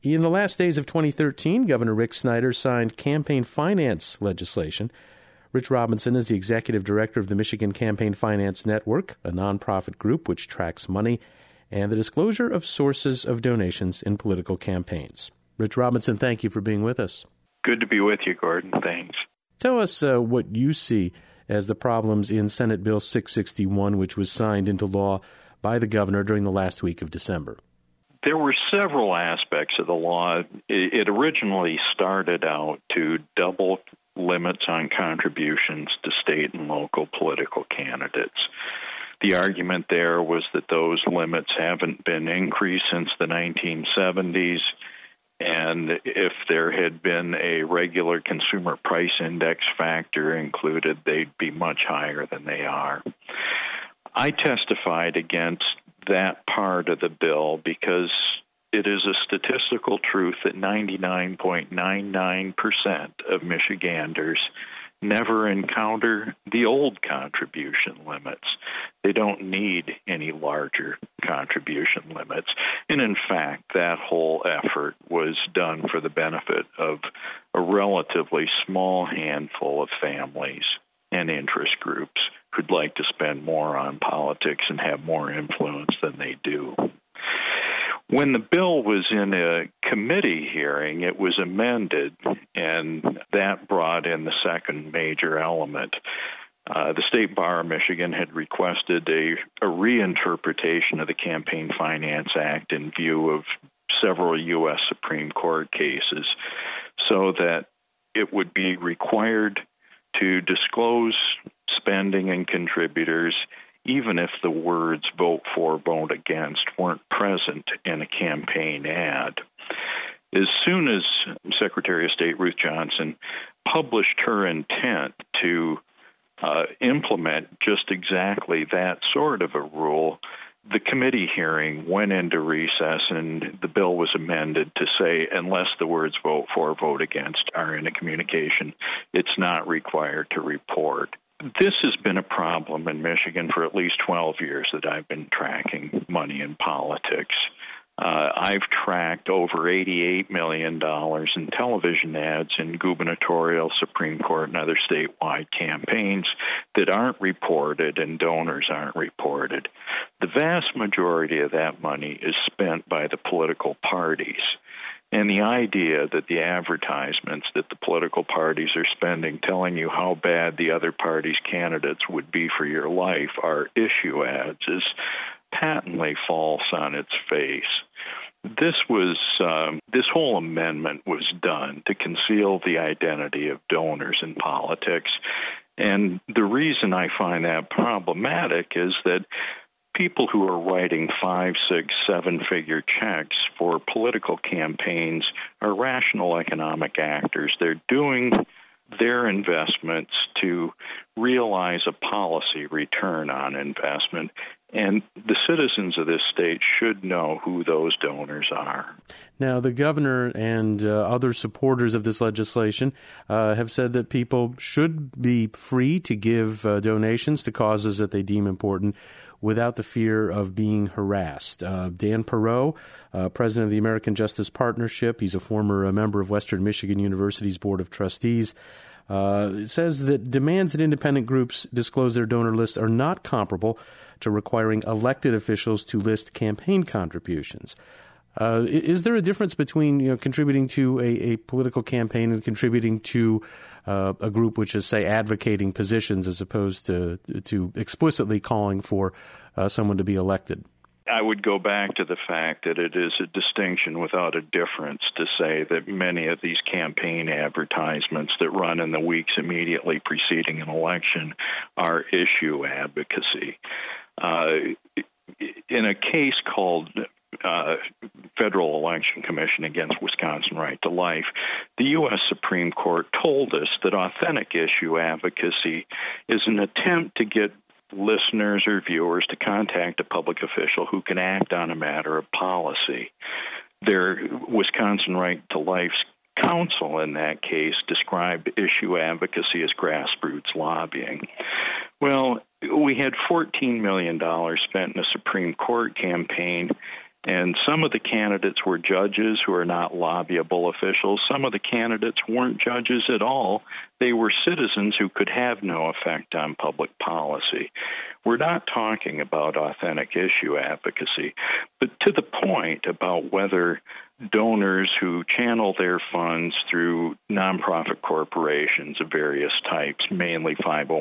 In the last days of 2013, Governor Rick Snyder signed campaign finance legislation. Rich Robinson is the executive director of the Michigan Campaign Finance Network, a nonprofit group which tracks money and the disclosure of sources of donations in political campaigns. Rich Robinson, thank you for being with us. Good to be with you, Gordon. Thanks. Tell us what you see as the problems in Senate Bill 661, which was signed into law by the governor during the last week of December. There were several aspects of the law. It originally started out to double limits on contributions to state and local political candidates. The argument there was that those limits haven't been increased since the 1970s, and if there had been a regular consumer price index factor included, they'd be much higher than they are. I testified against that part of the bill because it is a statistical truth that 99.99% of Michiganders never encounter the old contribution limits. They don't need any larger contribution limits. And in fact, that whole effort was done for the benefit of a relatively small handful of families and interest groups who'd like to spend more on politics and have more influence than they do. When the bill was in a committee hearing, it was amended, and that brought in the second major element. The State Bar of Michigan had requested a reinterpretation of the Campaign Finance Act in view of several U.S. Supreme Court cases so that it would be required to disclose spending and contributors even if the words vote for, vote against weren't present in a campaign ad. As soon as Secretary of State Ruth Johnson published her intent to implement just exactly that sort of a rule, the committee hearing went into recess and the bill was amended to say unless the words vote for, vote against are in a communication, it's not required to report. This has been a problem in Michigan for at least 12 years that I've been tracking money in politics. I've tracked over $88 million in television ads in gubernatorial, Supreme Court, and other statewide campaigns that aren't reported and donors aren't reported. The vast majority of that money is spent by the political parties. And the idea that the advertisements that the political parties are spending telling you how bad the other party's candidates would be for your life are issue ads is patently false on its face. This whole amendment was done to conceal the identity of donors in politics. And the reason I find that problematic is that people who are writing 5, 6, 7-figure checks for political campaigns are rational economic actors. They're doing their investments to realize a policy return on investment, and the citizens of this state should know who those donors are. Now, the governor and other supporters of this legislation have said that people should be free to give donations to causes that they deem important without the fear of being harassed. Dan Perot, president of the American Justice Partnership, he's a former member of Western Michigan University's Board of Trustees, says that demands that independent groups disclose their donor lists are not comparable to requiring elected officials to list campaign contributions. Is there a difference between contributing to a political campaign and contributing to a group which is, say, advocating positions as opposed to explicitly calling for someone to be elected? I would go back to the fact that it is a distinction without a difference to say that many of these campaign advertisements that run in the weeks immediately preceding an election are issue advocacy. In a case called Federal Election Commission against Wisconsin Right to Life, the U.S. Supreme Court told us that authentic issue advocacy is an attempt to get listeners or viewers to contact a public official who can act on a matter of policy. Their Wisconsin Right to Life's counsel in that case described issue advocacy as grassroots lobbying. Well, we had $14 million spent in a Supreme Court campaign, And some of the candidates were judges who are not lobbyable officials. Some of the candidates weren't judges at all. They were citizens who could have no effect on public policy. We're not talking about authentic issue advocacy, but to the point about whether donors who channel their funds through nonprofit corporations of various types, mainly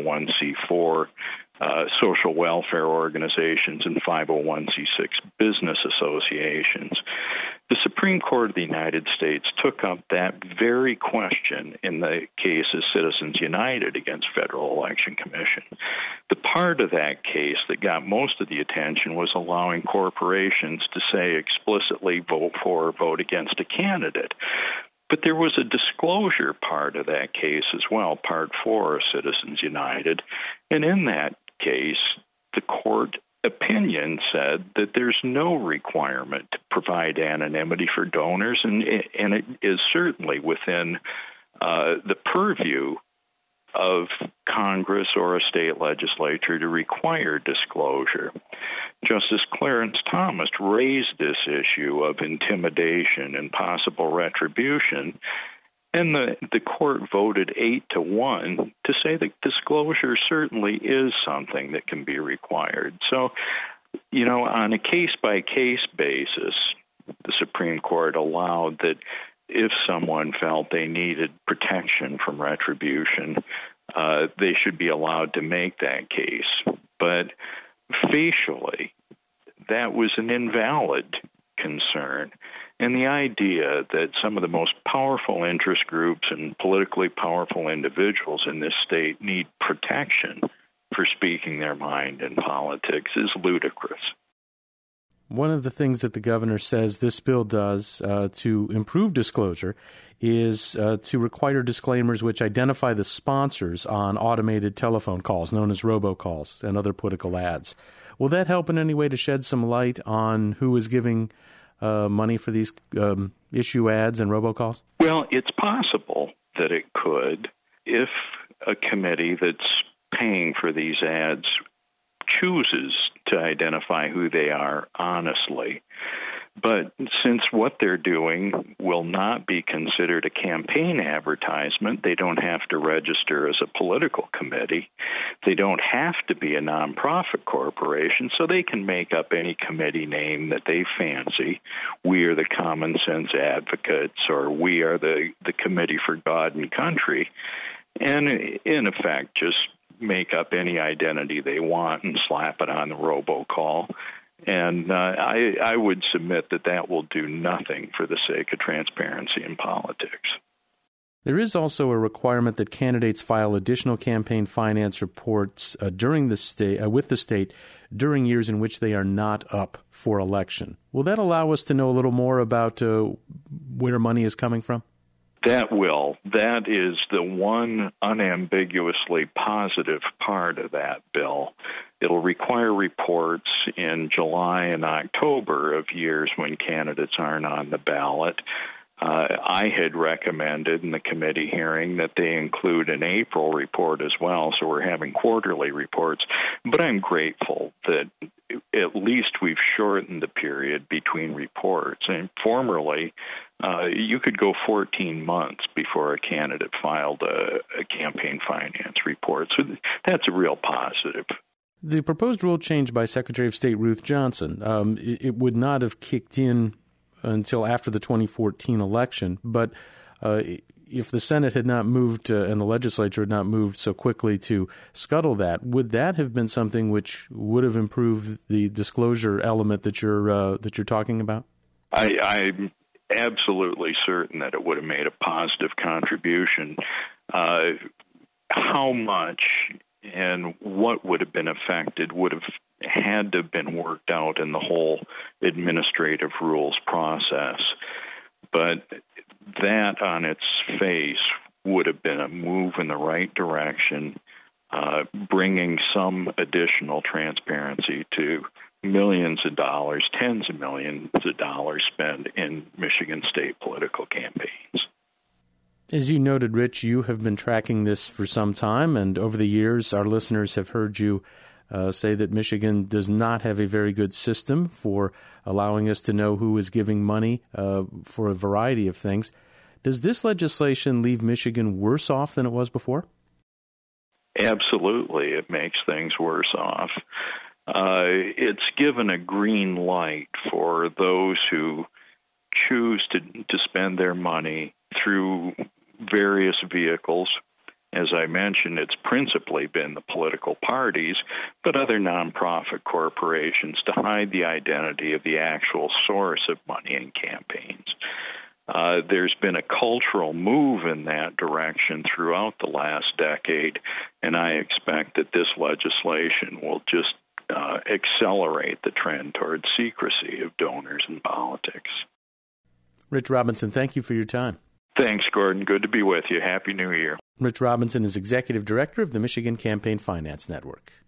501c4, social welfare organizations, and 501c6 business associations. The Supreme Court of the United States took up that very question in the case of Citizens United against Federal Election Commission. The part of that case that got most of the attention was allowing corporations to say explicitly vote for or vote against a candidate. But there was a disclosure part of that case as well, Part 4 of Citizens United. And in that case, the court opinion said that there's no requirement to provide anonymity for donors, and it is certainly within the purview of Congress or a state legislature to require disclosure. Justice Clarence Thomas raised this issue of intimidation and possible retribution, and the court voted 8-1 to say that disclosure certainly is something that can be required. So, on a case-by-case basis, the Supreme Court allowed that if someone felt they needed protection from retribution, they should be allowed to make that case. But facially, that was an invalid concern. And the idea that some of the most powerful interest groups and politically powerful individuals in this state need protection for speaking their mind in politics is ludicrous. One of the things that the governor says this bill does to improve disclosure is to require disclaimers which identify the sponsors on automated telephone calls, known as robocalls, and other political ads. Will that help in any way to shed some light on who is giving money for these issue ads and robocalls? Well, it's possible that it could if a committee that's paying for these ads chooses to identify who they are honestly. But since what they're doing will not be considered a campaign advertisement, they don't have to register as a political committee. They don't have to be a nonprofit corporation, so they can make up any committee name that they fancy. We are the Common Sense Advocates, or we are the Committee for God and Country, and in effect just make up any identity they want and slap it on the robocall. And I would submit that will do nothing for the sake of transparency in politics. There is also a requirement that candidates file additional campaign finance reports with the state during years in which they are not up for election. Will that allow us to know a little more about where money is coming from? That will. That is the one unambiguously positive part of that bill. It'll require reports in July and October of years when candidates aren't on the ballot. I had recommended in the committee hearing that they include an April report as well, so we're having quarterly reports. But I'm grateful that at least we've shortened the period between reports. And formerly, you could go 14 months before a candidate filed a campaign finance report. So that's a real positive. The proposed rule change by Secretary of State Ruth Johnson, it would not have kicked in until after the 2014 election, but if the Senate had not moved and the legislature had not moved so quickly to scuttle that, would that have been something which would have improved the disclosure element that you're talking about? I'm absolutely certain that it would have made a positive contribution. How much and what would have been affected would have had to have been worked out in the whole administrative rules process. But that on its face would have been a move in the right direction, bringing some additional transparency to millions of dollars, tens of millions of dollars spent in Michigan state political campaigns. As you noted, Rich, you have been tracking this for some time, and over the years, our listeners have heard you say that Michigan does not have a very good system for allowing us to know who is giving money for a variety of things. Does this legislation leave Michigan worse off than it was before? Absolutely. It makes things worse off. It's given a green light for those who choose to spend their money through various vehicles. As I mentioned, it's principally been the political parties, but other nonprofit corporations to hide the identity of the actual source of money in campaigns. There's been a cultural move in that direction throughout the last decade, and I expect that this legislation will just accelerate the trend towards secrecy of donors in politics. Rich Robinson, thank you for your time. Thanks, Gordon. Good to be with you. Happy New Year. Rich Robinson is Executive Director of the Michigan Campaign Finance Network.